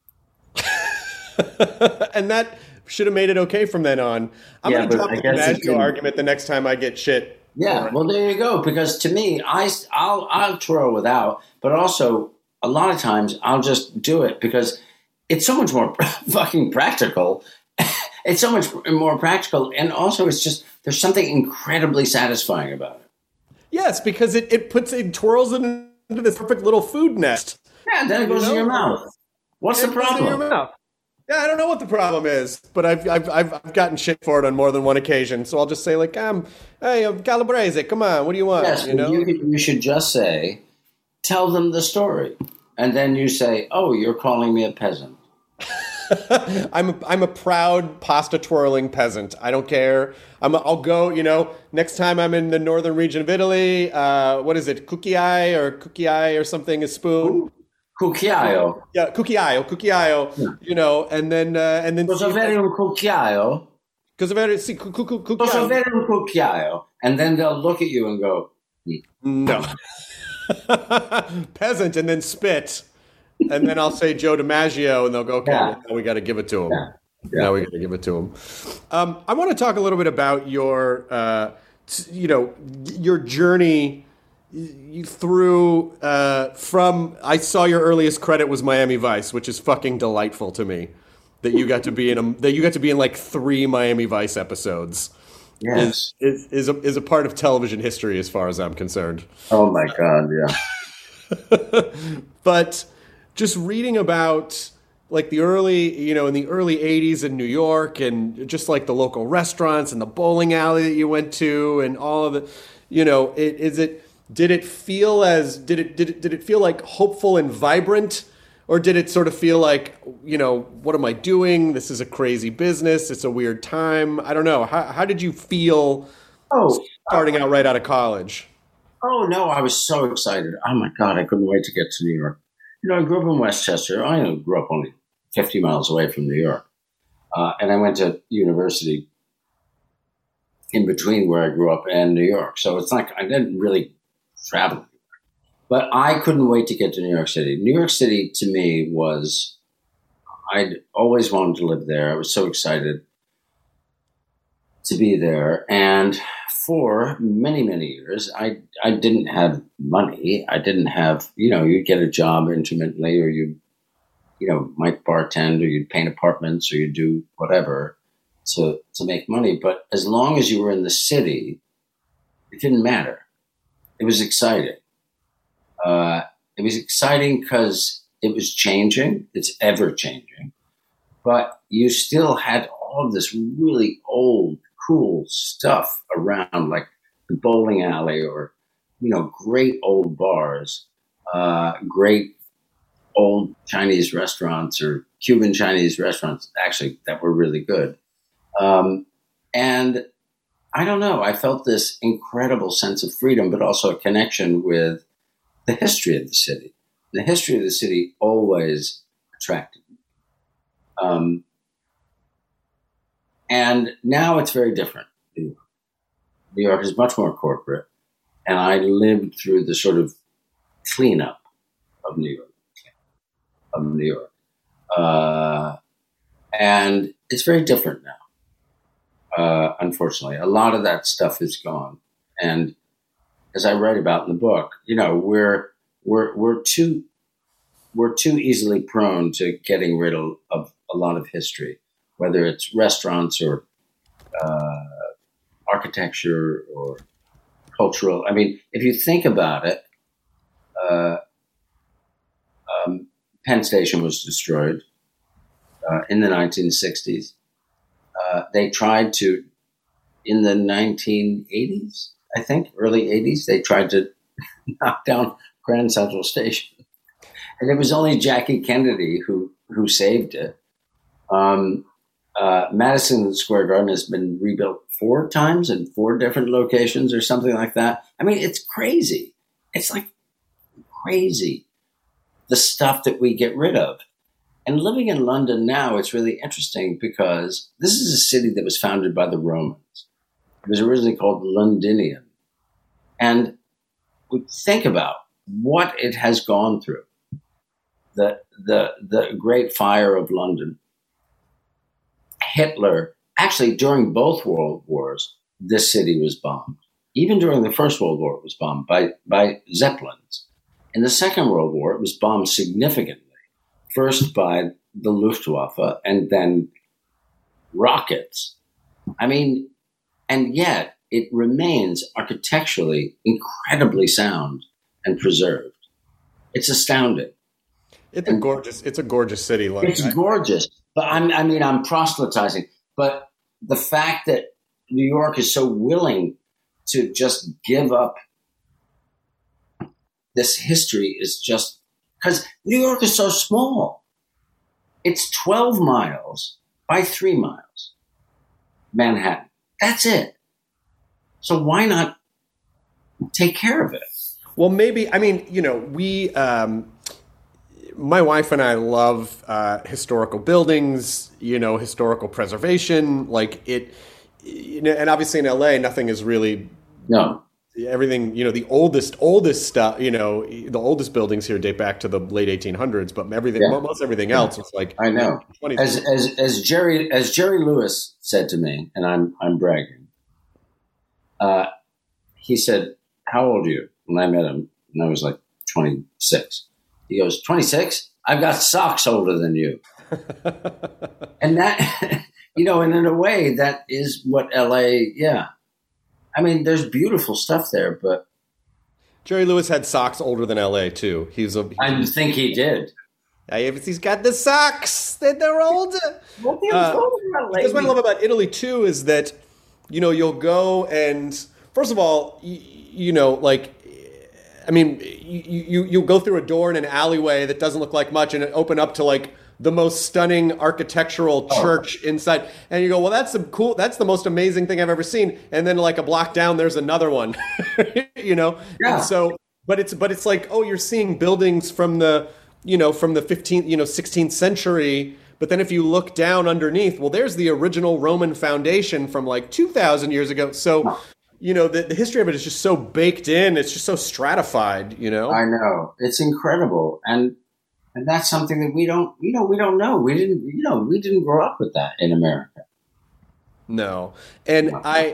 And that should have made it okay from then on. I'm going to drop the DiMaggio argument the next time I get shit Yeah, well, there you go. Because to me, I'll twirl without, but also a lot of times I'll just do it because it's so much more fucking practical. It's so much more practical, and also it's just there's something incredibly satisfying about it. Yes, because it twirls it into this perfect little food nest. Yeah, and then it goes in your mouth. What's the problem? In your mouth. Yeah, I don't know what the problem is, but I've gotten shit for it on more than one occasion. So I'll just say like, hey, Calabrese, come on, what do you want? Yes, you should just say, tell them the story, and then you say, oh, you're calling me a peasant. I'm a proud pasta twirling peasant. I don't care. I'll go. Next time I'm in the northern region of Italy. What is it? Cucchiai or something? A spoon. Cucchiaio. Yeah, cucchiaio. Yeah. And then. Cosa avere un cucchiaio? Cosa avere cucchiaio. Cosa avere un cucchiaio? And then they'll look at you and go, no. Peasant, and then spit. And then I'll say Joe DiMaggio, and they'll go, okay, now we got to give it to him. Yeah. Now we got to give it to him. I want to talk a little bit about your journey through from. I saw your earliest credit was Miami Vice, which is fucking delightful to me. That you got to be in like 3 Miami Vice episodes. Yes, is a part of television history as far as I'm concerned. Oh my God, yeah. But just reading about like in the early 80s in New York, and just like the local restaurants and the bowling alley that you went to and all of it, did it feel like hopeful and vibrant, or did it sort of feel like, what am I doing? This is a crazy business. It's a weird time. I don't know. How did you feel starting out right out of college? Oh no, I was so excited. Oh my God, I couldn't wait to get to New York. I grew up in Westchester. I grew up only 50 miles away from New York. And I went to university in between where I grew up and New York. So it's like I didn't really travel. But I couldn't wait to get to New York City. New York City, to me, I'd always wanted to live there. I was so excited to be there. And for many, many years, I didn't have money. I didn't have, you'd get a job intermittently, or you might bartend, or you'd paint apartments, or you'd do whatever to make money. But as long as you were in the city, it didn't matter. It was exciting. It was exciting because it was changing. It's ever changing. But you still had all of this really old, cool stuff around, like the bowling alley, or great old bars, great old Chinese restaurants, or Cuban Chinese restaurants, actually, that were really good. And I don't know, I felt this incredible sense of freedom, but also a connection with the history of the city. The history of the city always attracted me. And now it's very different. New York is much more corporate, and I lived through the sort of cleanup of New York. And it's very different now. Unfortunately, a lot of that stuff is gone. And as I write about in the book, we're too easily prone to getting rid of a lot of history, whether it's restaurants or architecture or cultural. I mean, if you think about it, Penn Station was destroyed in the 1960s. They tried to, in the 1980s, I think, early 80s, they tried to knock down Grand Central Station. And it was only Jackie Kennedy who saved it. Madison Square Garden has been rebuilt 4 times in 4 different locations or something like that. I mean, it's crazy. It's like crazy, the stuff that we get rid of. And living in London now, it's really interesting because this is a city that was founded by the Romans. It was originally called Londinium. And we think about what it has gone through. The Great Fire of London. Hitler, actually during both world wars, this city was bombed. even during the First World War, it was bombed by Zeppelins. In the Second World War, it was bombed significantly, first by the Luftwaffe and then rockets. I mean, and yet it remains architecturally incredibly sound and preserved. It's astounding. It's a gorgeous city. It's gorgeous, but I'm proselytizing. But the fact that New York is so willing to just give up this history is just because New York is so small. It's 12 miles by 3 miles, Manhattan. That's it. So why not take care of it? Well, maybe, I mean, we, my wife and I love historical buildings, historical preservation, and obviously in LA, nothing is really, everything, the oldest stuff, the oldest buildings here date back to the late 1800s, but most everything else, it's like, I know. As Jerry Lewis said to me, and I'm bragging, he said, "How old are you?" When I met him, and I was like 26. He goes, 26? I've got socks older than you. And that, and in a way, that is what LA, I mean, there's beautiful stuff there, but. Jerry Lewis had socks older than LA, too. I think he did. He's got the socks. They're older. Because what I love about Italy, too, is that, you'll go and, first of all, you go through a door in an alleyway that doesn't look like much and open up to the most stunning architectural church inside. And you go, well, that's the most amazing thing I've ever seen. And then a block down, there's another one, Yeah. And so, but it's like, oh, you're seeing buildings from the 15th, 16th century. But then if you look down underneath, well, there's the original Roman foundation from 2,000 years ago. So, the history of it is just so baked in. It's just so stratified, I know. It's incredible. And that's something that we don't know. We didn't grow up with that in America. No. And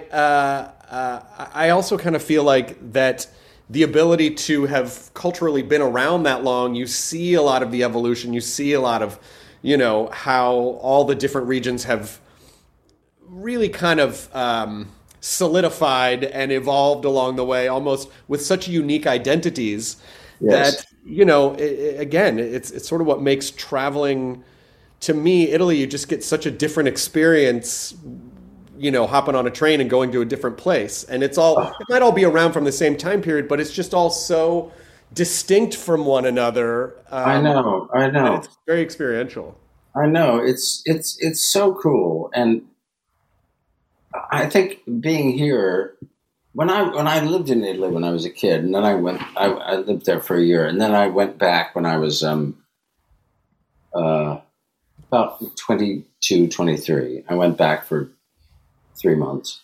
I also kind of feel like that the ability to have culturally been around that long, you see a lot of the evolution. You see a lot of, how all the different regions have really kind of solidified and evolved along the way, almost with such unique identities that, again, it's sort of what makes traveling, to me, Italy, you just get such a different experience, hopping on a train and going to a different place. And it might all be around from the same time period, but it's just all so distinct from one another. I know. It's very experiential. I know. It's so cool. And I think being here, when I lived in Italy when I was a kid, and then I lived there for a year, and then I went back when I was about 22, 23. I went back for 3 months.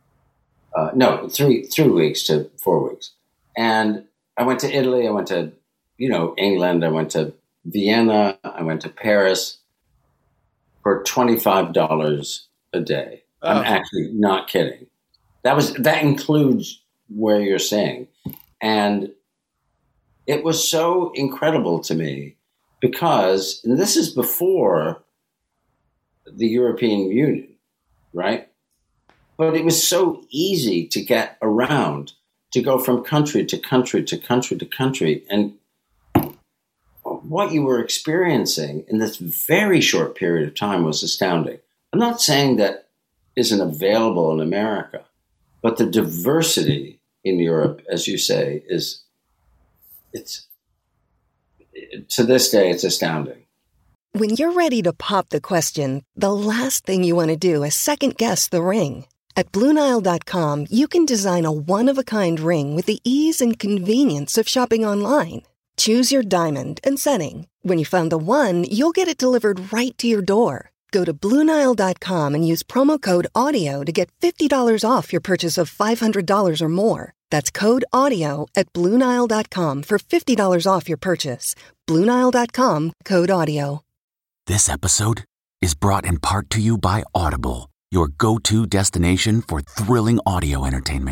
3 weeks to 4 weeks. And I went to Italy, I went to, England, I went to Vienna, I went to Paris for $25 a day. I'm actually not kidding. That includes where you're staying. And it was so incredible to me because, and this is before the European Union, right? But it was so easy to get around, to go from country to country to country to country. And what you were experiencing in this very short period of time was astounding. I'm not saying that isn't available in America, but the diversity in Europe, as you say, it's to this day, it's astounding. When you're ready to pop the question, the last thing you want to do is second-guess the ring. At BlueNile.com, you can design a one-of-a-kind ring with the ease and convenience of shopping online. Choose your diamond and setting. When you find the one, you'll get it delivered right to your door. Go to BlueNile.com and use promo code AUDIO to get $50 off your purchase of $500 or more. That's code AUDIO at BlueNile.com for $50 off your purchase. BlueNile.com, code AUDIO. This episode is brought in part to you by Audible, your go-to destination for thrilling audio entertainment.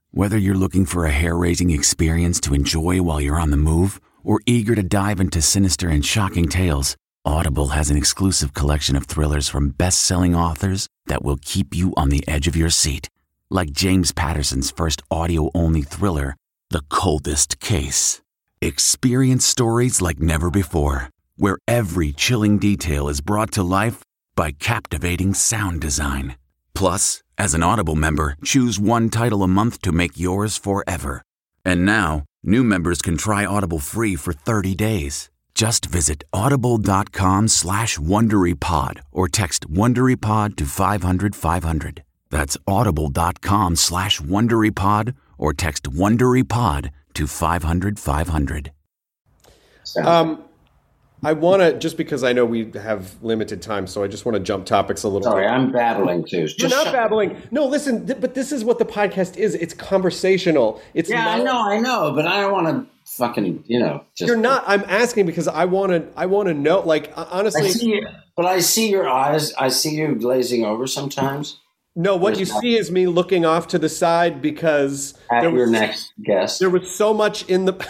Whether you're looking for a hair-raising experience to enjoy while you're on the move or eager to dive into sinister and shocking tales, Audible has an exclusive collection of thrillers from best-selling authors that will keep you on the edge of your seat. Like James Patterson's first audio-only thriller, The Coldest Case. Experience stories like never before, where every chilling detail is brought to life by captivating sound design. Plus, as an Audible member, choose one title a month to make yours forever. And now, new members can try Audible free for 30 days. Just visit audible.com/WonderyPod or text WonderyPod to 500-500. That's audible.com/WonderyPod or text WonderyPod to 500-500. I want to, just because I know we have limited time, so I just want to jump topics a little bit. Sorry, I'm babbling too. You're not babbling. No, listen, but this is what the podcast is. It's conversational. It's I know, but I don't want to fucking, just... You're not. I'm asking because I want to know, like, honestly. I see your eyes. I see you glazing over sometimes. No, what you see is me looking off to the side because... your next guest. There was so much in the...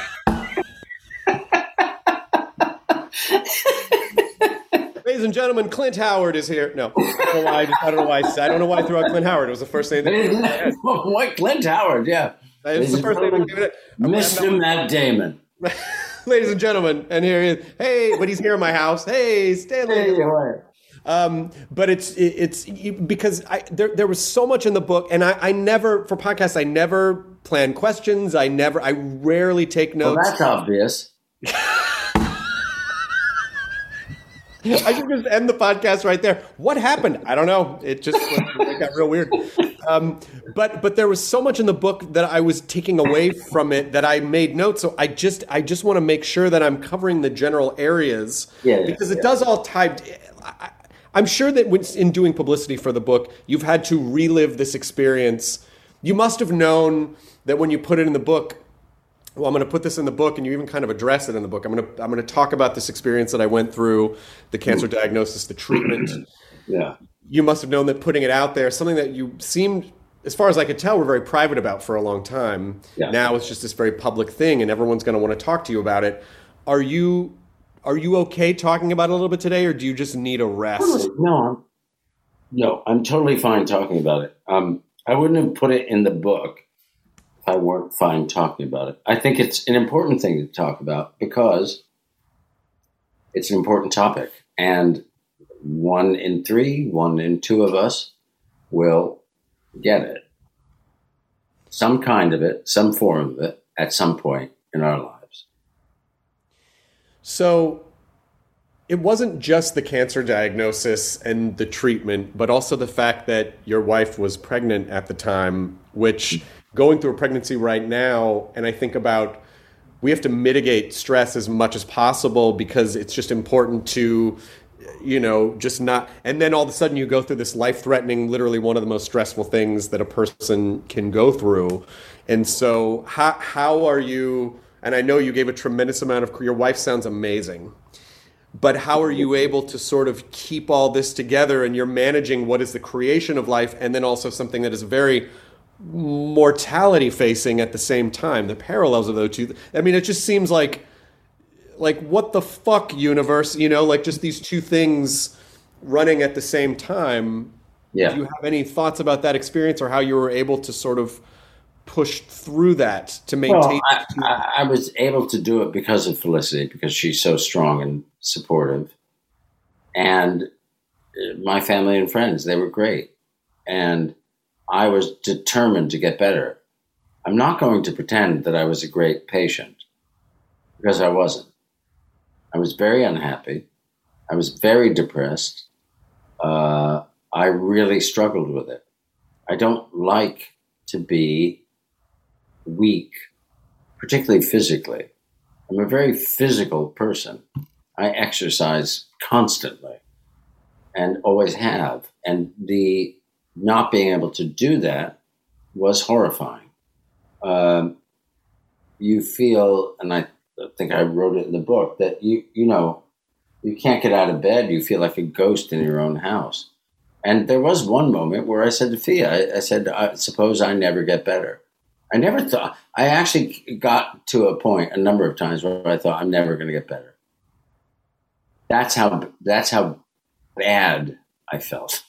Ladies and gentlemen, Clint Howard is here. No, I don't know why I threw out Clint Howard. It was the first thing that What? Clint Howard, yeah. It was the first thing that came in. Mr. Matt Damon. Ladies and gentlemen, and here he is. Hey, but he's here in my house. Hey, Stanley. Hey, but it's because there was so much in the book, and I never, for podcasts, I never plan questions. I rarely take notes. Well, that's obvious. I should just end the podcast right there. What happened? I don't know. It just got real weird. But there was so much in the book that I was taking away from it that I made notes. So I just want to make sure that I'm covering the general areas because it does all tie. I'm sure that in doing publicity for the book, you've had to relive this experience. You must have known that when you put it in the book. Well, I'm going to put this in the book, and you even kind of address it in the book. I'm going to talk about this experience that I went through, the cancer diagnosis, the treatment. Yeah. You must have known that putting it out there, something that you seemed, as far as I could tell, were very private about for a long time. Yeah. Now it's just this very public thing, and everyone's going to want to talk to you about it. Are you okay talking about it a little bit today, or do you just need a rest? No, I'm totally fine talking about it. I wouldn't have put it in the book if I weren't fine talking about it. I think it's an important thing to talk about because it's an important topic. And 1 in 3, 1 in 2 of us will get it. Some kind of it, some form of it, at some point in our lives. So it wasn't just the cancer diagnosis and the treatment, but also the fact that your wife was pregnant at the time, which... Going through a pregnancy right now, and I think about we have to mitigate stress as much as possible because it's just important to, just not. And then all of a sudden you go through this life-threatening, literally one of the most stressful things that a person can go through. And so how are you, and I know you gave a tremendous amount of, your wife sounds amazing, but how are you able to sort of keep all this together and you're managing what is the creation of life and then also something that is very mortality facing at the same time, the parallels of those two. I mean, it just seems like what the fuck, universe, like just these two things running at the same time. Yeah. Do you have any thoughts about that experience or how you were able to sort of push through that to maintain? Well, I was able to do it because of Felicity, because she's so strong and supportive. And my family and friends, they were great. And I was determined to get better. I'm not going to pretend that I was a great patient because I wasn't. I was very unhappy. I was very depressed. I really struggled with it. I don't like to be weak, particularly physically. I'm a very physical person. I exercise constantly and always have. And the not being able to do that was horrifying. You feel, and I think I wrote it in the book, that you can't get out of bed. You feel like a ghost in your own house. And there was one moment where I said to Fia, I said, suppose I never get better. I never thought, I actually got to a point a number of times where I thought I'm never going to get better. That's how bad I felt.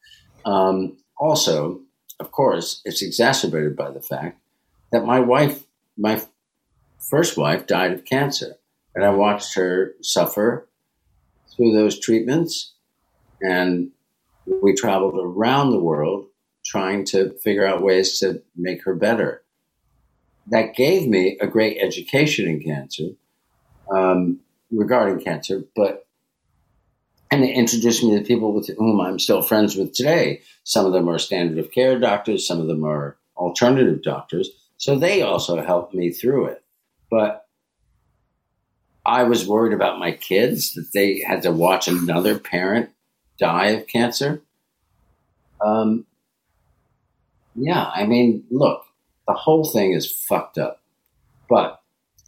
Also, of course, it's exacerbated by the fact that my first wife died of cancer, and I watched her suffer through those treatments, and we traveled around the world trying to figure out ways to make her better. That gave me a great education in cancer, regarding cancer, and it introduced me to people with whom I'm still friends with today. Some of them are standard of care doctors, some of them are alternative doctors. So they also helped me through it. But I was worried about my kids, that they had to watch another parent die of cancer. Yeah, I mean, look, the whole thing is fucked up. But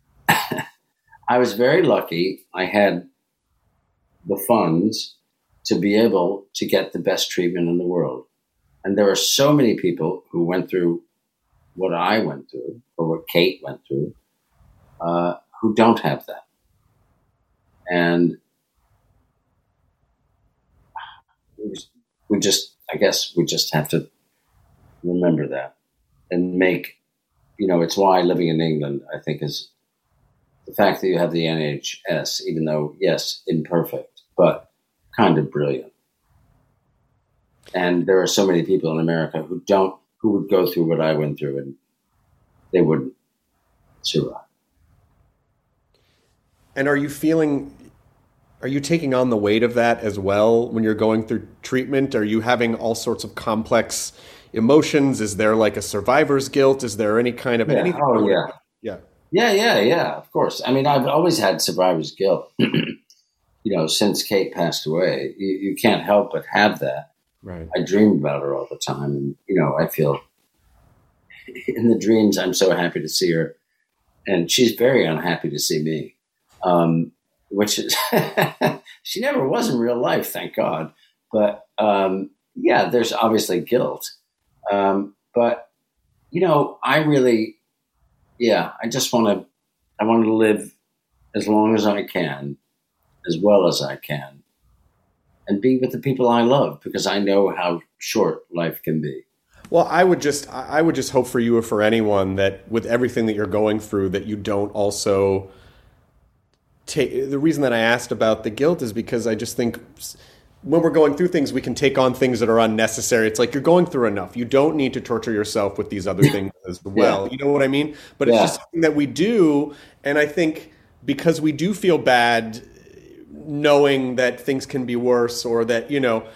I was very lucky. I had the funds to be able to get the best treatment in the world. And there are so many people who went through what I went through, or what Kate went through, who don't have that. And we just have to remember that and make, it's why living in England, I think, is the fact that you have the NHS, even though, yes, imperfect, but kind of brilliant. And there are so many people in America who would go through what I went through and they wouldn't survive. And are you taking on the weight of that as well when you're going through treatment? Are you having all sorts of complex emotions? Is there like a survivor's guilt? Is there any kind of anything? Oh, yeah. Yeah, of course. I mean, I've always had survivor's guilt, since Kate passed away. You can't help but have that. Right. I dream about her all the time. And, I feel in the dreams, I'm so happy to see her. And she's very unhappy to see me, which is, she never was in real life, thank God. But, there's obviously guilt. But, I really, I just want to live as long as I can, as well as I can, and be with the people I love, because I know how short life can be. Well, I would just hope for you or for anyone that with everything that you're going through, that you don't also take. The reason that I asked about the guilt is because I just think when we're going through things, we can take on things that are unnecessary. It's like you're going through enough. You don't need to torture yourself with these other things as well. Yeah. You know what I mean? But it's just something that we do. And I think because we do feel bad knowing that things can be worse, or that,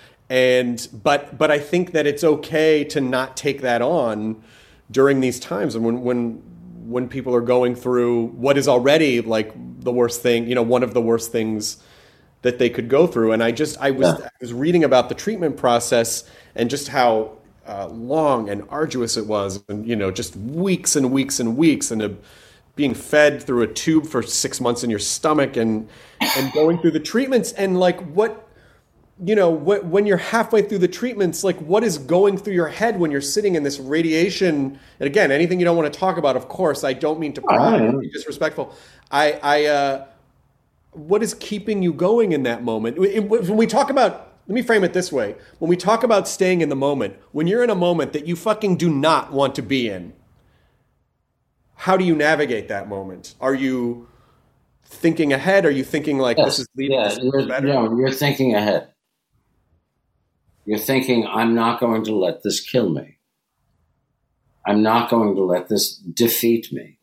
but I think that it's okay to not take that on during these times. And when people are going through what is already like the worst thing, one of the worst things that they could go through. And I was reading about the treatment process and just how long and arduous it was, and just weeks and weeks and weeks, and being fed through a tube for 6 months in your stomach, and going through the treatments, and like when you're halfway through the treatments, like what is going through your head when you're sitting in this radiation? And again, anything you don't want to talk about, of course, I don't mean to be disrespectful. What is keeping you going in that moment? When we talk about, let me frame it this way. When we talk about staying in the moment, when you're in a moment that you fucking do not want to be in, how do you navigate that moment? Are you thinking ahead? Are you thinking like, this is leading to better? No, you're thinking ahead. You're thinking, I'm not going to let this kill me. I'm not going to let this defeat me.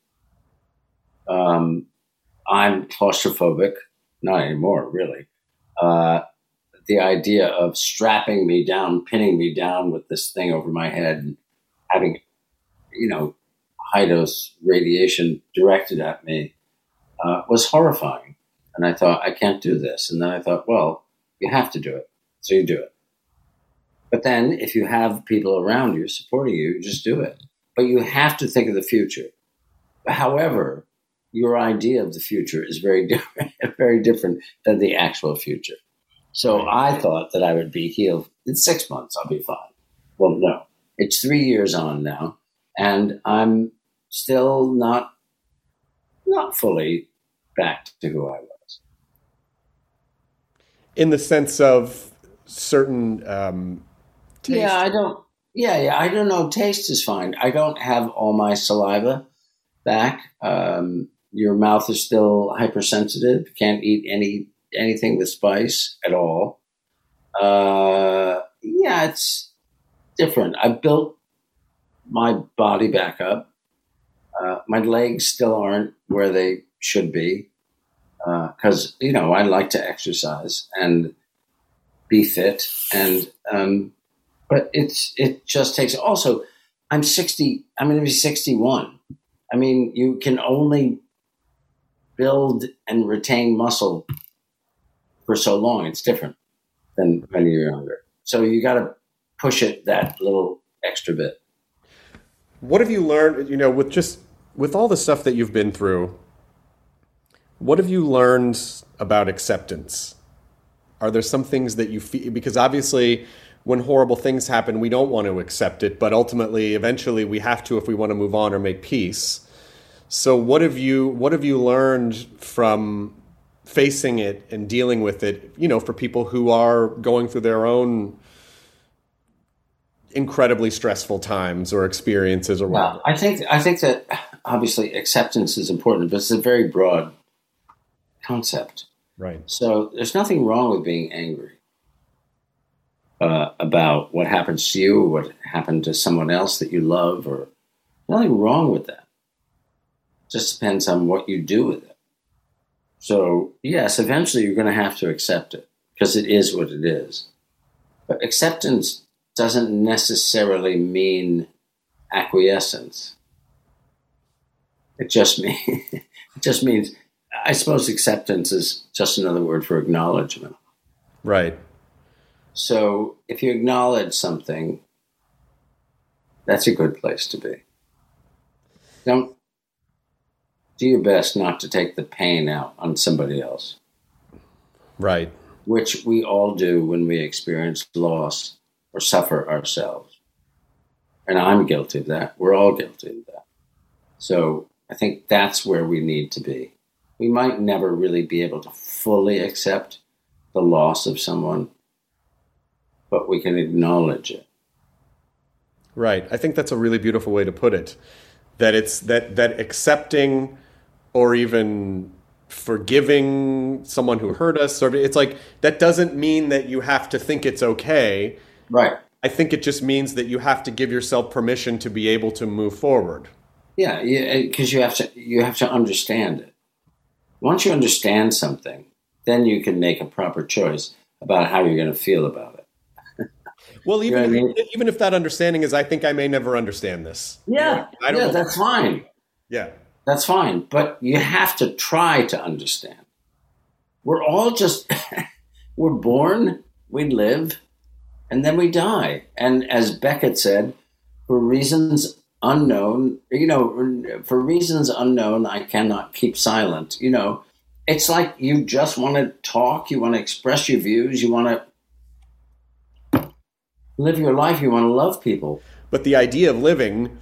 I'm claustrophobic, not anymore, really. The idea of strapping me down, pinning me down with this thing over my head, and having, high-dose radiation directed at me was horrifying. And I thought, I can't do this. And then I thought, well, you have to do it. So you do it. But then if you have people around you supporting you, just do it. But you have to think of the future. However, your idea of the future is very different than the actual future. So I thought that I would be healed in 6 months. I'll be fine. Well, no, it's 3 years on now, and I'm still not fully back to who I was. In the sense of certain taste? Yeah, I don't. Yeah, I don't know. Taste is fine. I don't have all my saliva back. Your mouth is still hypersensitive. You can't eat anything with spice at all. Yeah, it's different. I built my body back up. My legs still aren't where they should be because, I like to exercise and be fit. But it just takes. Also, I'm 60. I'm going to be 61. I mean, you can only build and retain muscle for so long. It's different than when you're younger. So you got to push it that little extra bit. What have you learned, with all the stuff that you've been through, what have you learned about acceptance? Are there some things that you feel, because obviously when horrible things happen, we don't want to accept it, but ultimately, eventually we have to if we want to move on or make peace. So what have you learned from facing it and dealing with it, for people who are going through their own incredibly stressful times or experiences or whatever? Well, I think that obviously acceptance is important, but it's a very broad concept. Right. So there's nothing wrong with being angry about what happens to you or what happened to someone else that you love, or nothing wrong with that. It just depends on what you do with it. So yes, eventually you're going to have to accept it because it is what it is. But acceptance doesn't necessarily mean acquiescence. It just means, I suppose acceptance is just another word for acknowledgement. Right. So if you acknowledge something, that's a good place to be. Don't do your best not to take the pain out on somebody else. Right. Which we all do when we experience loss or suffer ourselves. And I'm guilty of that. We're all guilty of that. So I think that's where we need to be. We might never really be able to fully accept the loss of someone, but we can acknowledge it. Right. I think that's a really beautiful way to put it. That it's that accepting or even forgiving someone who hurt us, or it's like, that doesn't mean that you have to think it's okay. Right. I think it just means that you have to give yourself permission to be able to move forward. Yeah, because you have to understand it. Once you understand something, then you can make a proper choice about how you're going to feel about it. Well, even if that understanding is, I think I may never understand this. Yeah, I don't know. That's fine. Yeah. That's fine. But you have to try to understand. We're all just, we're born, we live, and then we die. And as Beckett said, for reasons unknown, I cannot keep silent. It's like you just want to talk, you want to express your views, you want to live your life, you want to love people. But the idea of living,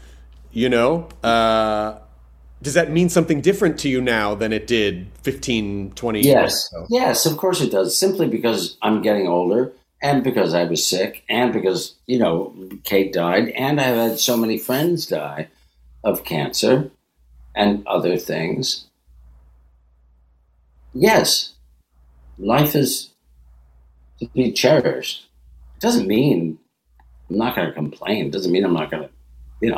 does that mean something different to you now than it did 15, 20 years ago? Yes, of course it does. Simply because I'm getting older, and because I was sick, and because, Kate died, and I've had so many friends die of cancer and other things. Yes, life is to be cherished. It doesn't mean I'm not going to complain. It doesn't mean I'm not going to, be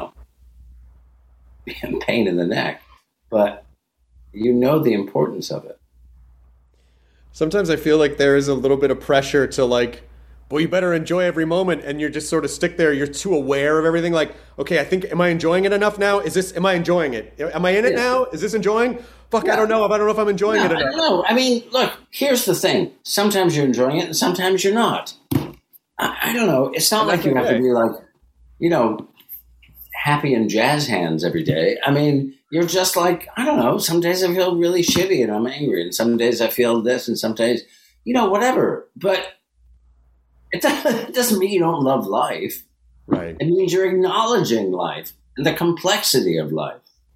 in pain in the neck. But the importance of it. Sometimes I feel like there is a little bit of pressure to well, you better enjoy every moment, and you're just sort of stick there. You're too aware of everything. Okay, am I enjoying it enough now? Am I enjoying it? Am I in it now? Is this enjoying? Fuck, yeah. I don't know if I'm enjoying it enough. I don't know. I mean, look, here's the thing. Sometimes you're enjoying it, and sometimes you're not. I don't know. It's not like you have to be happy in jazz hands every day. I mean, you're just I don't know. Some days I feel really shitty and I'm angry, and some days I feel this, and some days, whatever. But it doesn't mean you don't love life. Right. It means you're acknowledging life and the complexity of life.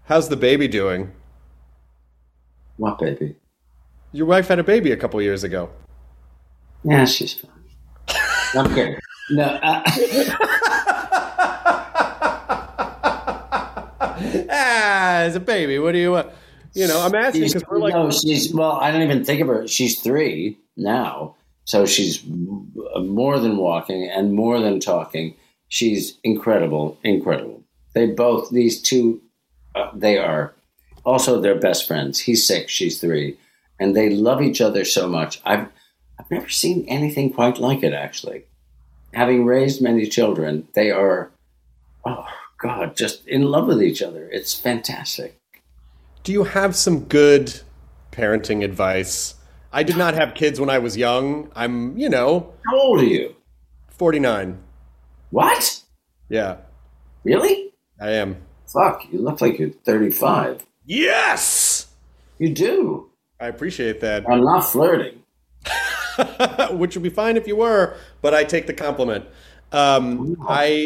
How's the baby doing? What baby? Your wife had a baby a couple years ago. Yeah, she's fine. I'm kidding. No. As a baby, what do you want? I'm asking because we're like... No, I don't even think of her. She's 3 now, so she's more than walking and more than talking. She's incredible. These two, they are also their best friends. He's 6, she's 3, and they love each other so much. I've never seen anything quite like it, actually. Having raised many children, they are, oh God, just in love with each other. It's fantastic. Do you have some good parenting advice? I did not have kids when I was young. I'm, How old are you? 49. What? Yeah. Really? I am. Fuck, you look like you're 35. Yes! You do. I appreciate that. I'm not flirting. Which would be fine if you were, but I take the compliment. So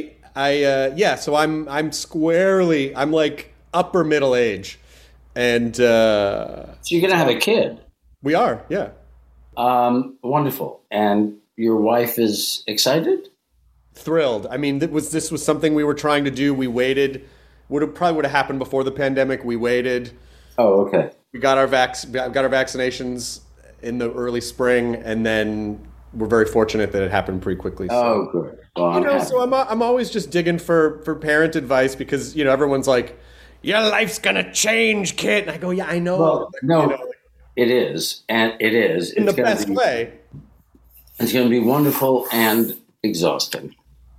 I'm squarely, I'm like upper middle age. And so you're going to have a kid? We are, yeah. Wonderful. And your wife is excited? Thrilled. I mean, this was something we were trying to do. We waited. Probably would have happened before the pandemic. We waited. Oh, okay. We got our vaccinations in the early spring, and then we're very fortunate that it happened pretty quickly. So. Oh, good. Well, so I'm always just digging for parent advice because everyone's like, your life's gonna change, kid. And I go, yeah, I know. Well, no, it is, and it is in the best way. It's going to be wonderful and exhausting,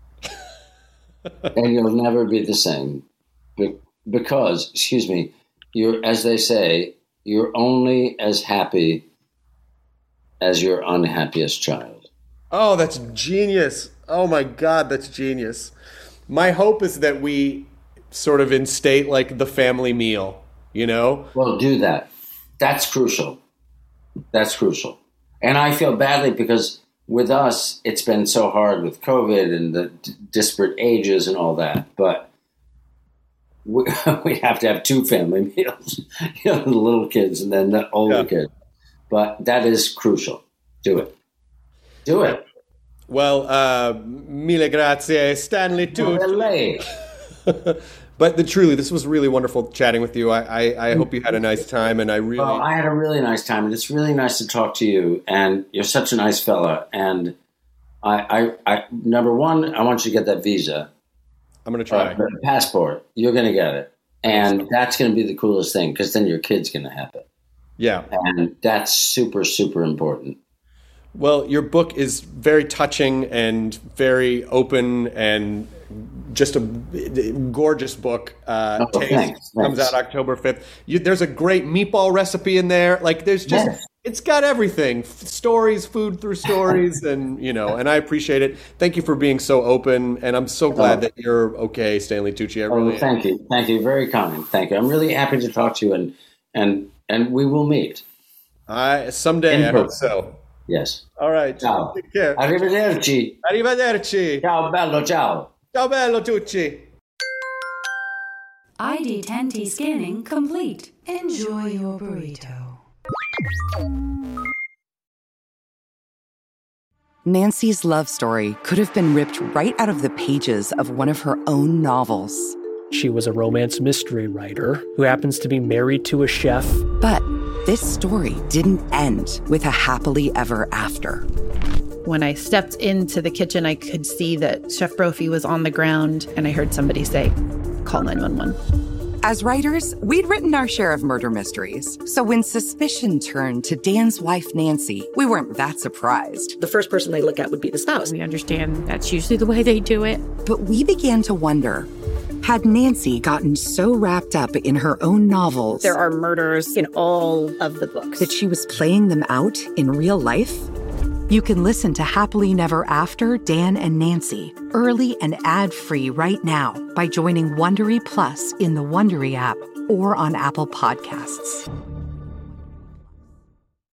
and you'll never be the same because, you're, as they say, you're only as happy as your unhappiest child. Oh, that's genius. Oh my God, that's genius. My hope is that we sort of instate like the family meal, Well, do that. That's crucial. And I feel badly because with us, it's been so hard with COVID and the disparate ages and all that. But we have to have 2 family meals, the little kids and then the older kids. But that is crucial. Do it. Well, mille grazie, Stanley Tucci. But truly, this was really wonderful chatting with you. I hope you had a nice time, and I had a really nice time, and it's really nice to talk to you. And you're such a nice fella. And I number one, I want you to get that visa. I'm going to try. Passport. You're going to get it, and that's going to be the coolest thing because then your kid's going to have it. Yeah, and that's super, super important. Well, your book is very touching and very open and just a gorgeous book. Thanks. Comes out October 5th. There's a great meatball recipe in there. Like there's just, It's got everything. Stories, food through stories. and I appreciate it. Thank you for being so open. And I'm so glad that you're okay, Stanley Tucci. Thank you. Thank you. Very kind. Thank you. I'm really happy to talk to you and we will meet. Someday, I hope so. Yes. All right. Ciao. Take care. Arrivederci. Ciao bello, ciao. Ciao bello Tucci. ID10T scanning complete. Enjoy your burrito. Nancy's love story could have been ripped right out of the pages of one of her own novels. She was a romance mystery writer who happens to be married to a chef. But this story didn't end with a happily ever after. When I stepped into the kitchen, I could see that Chef Brophy was on the ground, and I heard somebody say, "Call 911." As writers, we'd written our share of murder mysteries. So when suspicion turned to Dan's wife, Nancy, we weren't that surprised. The first person they look at would be the spouse. We understand that's usually the way they do it. But we began to wonder, had Nancy gotten so wrapped up in her own novels... There are murders in all of the books. ...that she was playing them out in real life? You can listen to Happily Never After, Dan and Nancy, early and ad-free right now by joining Wondery Plus in the Wondery app or on Apple Podcasts.